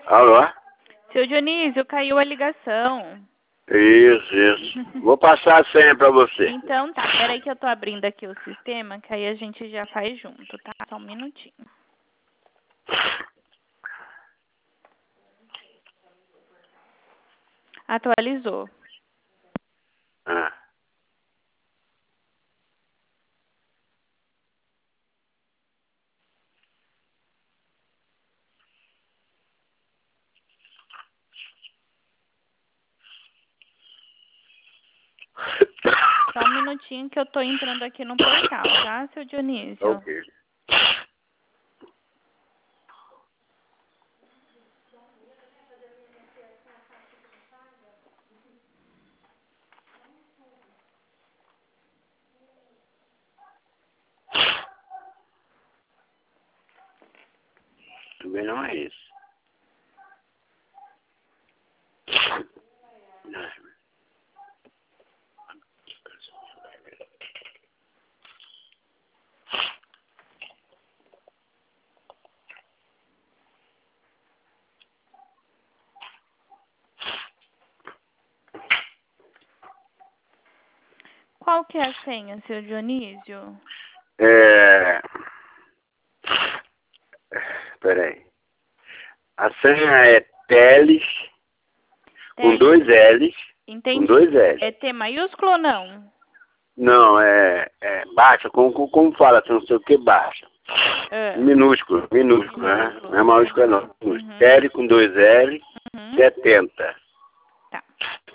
Alô? Seu Dionísio, caiu a ligação. Isso. Vou passar a senha pra você. Então tá, peraí que eu tô abrindo aqui o sistema, que aí a gente já faz junto, tá? Só um minutinho. Atualizou. Ah. Só um minutinho que eu tô entrando aqui no portal, tá, seu Dionísio? Ok. Também não é isso. Qual que é a senha, seu Dionísio? Peraí. A senha é Teles com Teles. dois L's. Com Entendi. dois L's. É T maiúsculo ou não? Não, baixa, como fala, assim, não sei o que baixa. Ah, Minúsculo, né? Não é maiúsculo não. Uhum. Tele com dois L, Uhum. 70. Tá.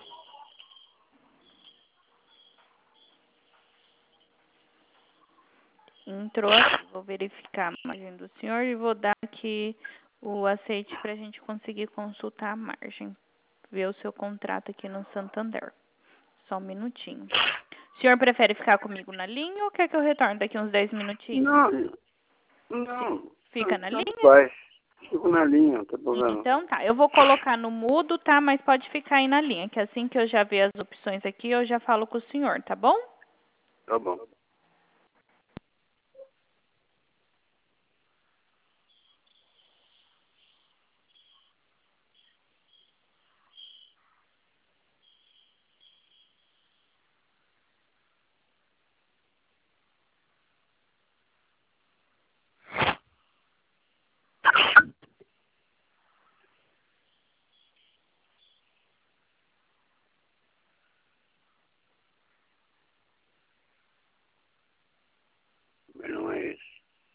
Entrou aqui. Vou verificar a margem do senhor e vou dar aqui o aceite pra gente conseguir consultar a margem. Ver o seu contrato aqui no Santander. Só um minutinho. O senhor prefere ficar comigo na linha ou quer que eu retorne daqui uns 10 minutinhos? Não. Fica na Tanto linha? faz. Fico na linha, não tem problema. Então tá, eu vou colocar no mudo, tá? Mas pode ficar aí na linha, que assim que eu já ver as opções aqui, eu já falo com o senhor, tá bom? Tá bom. Mas não é isso.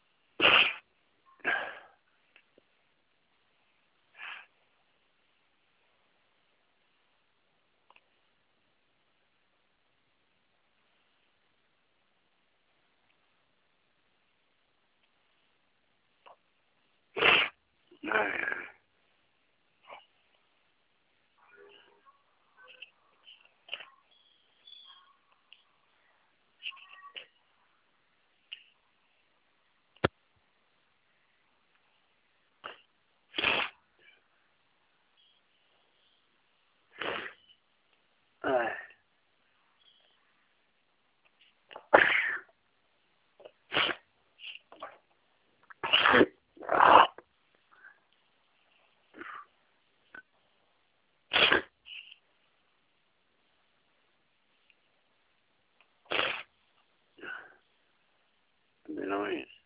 Ai. Ai. Também não é isso.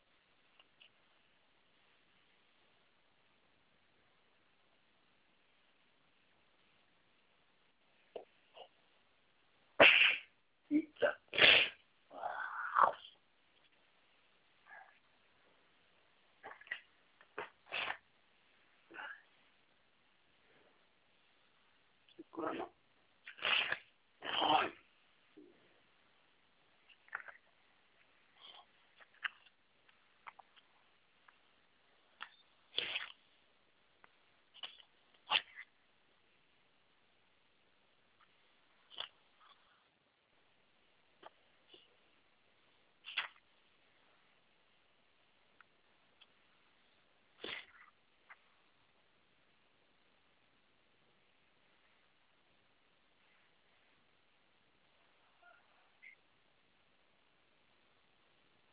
Eita. Ai.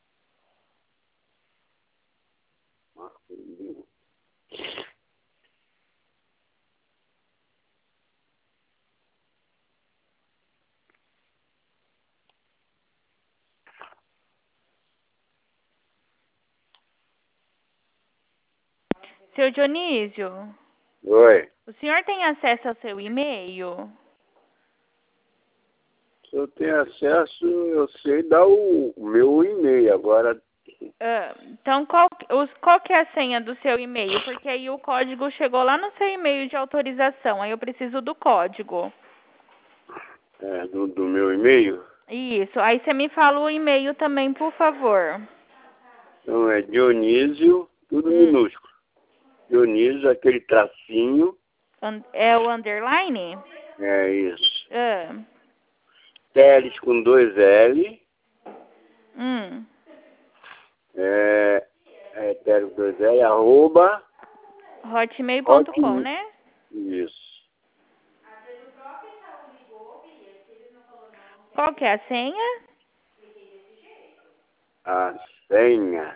Nossa, Seu Dionísio, Oi. o senhor tem acesso ao seu e-mail? Se eu tenho acesso, eu sei dar o meu e-mail. Agora, Então, qual que é a senha do seu e-mail? Porque aí o código chegou lá no seu e-mail de autorização. Aí eu preciso do código. do meu e-mail, Isso. Aí você me fala o e-mail também, por favor. então é Dionísio, tudo minúsculo. Dionísio, aquele tracinho. É o underline? É isso. Ah. Teles com 2 L. Teles com 2 L, arroba. Hotmail.com, né? Isso. Qual que é a senha? A senha.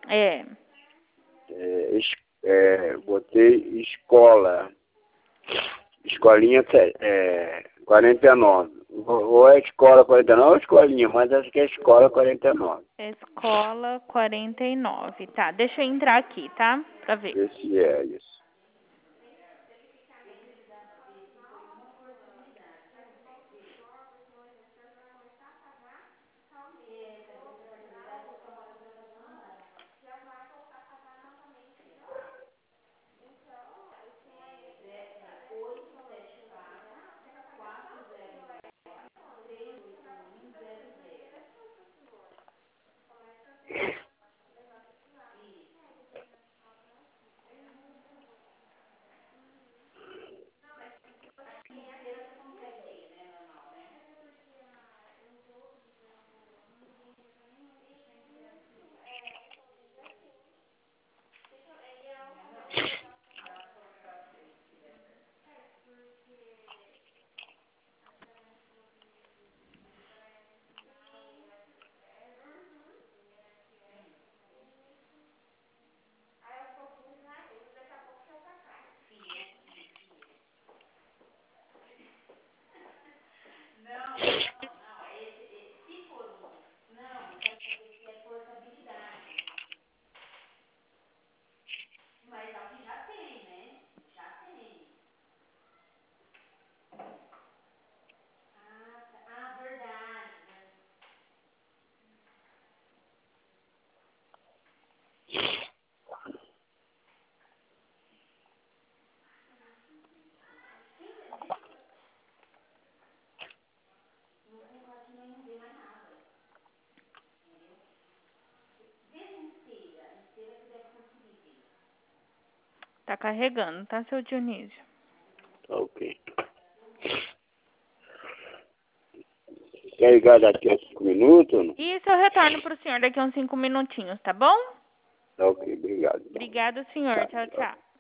Botei escola. Escolinha 49. Ou é escola 49 ou escolinha, mas acho que é escola 49. Escola 49. Tá, deixa eu entrar aqui, tá? Pra ver. Esse é isso. Tá carregando, tá, seu Dionísio? Ok. Quer ligar daqui a 5 minutos ou não? Isso eu retorno pro senhor daqui a uns 5 minutinhos, tá bom? Ok, obrigado. Obrigada, senhor. Tchau, tchau.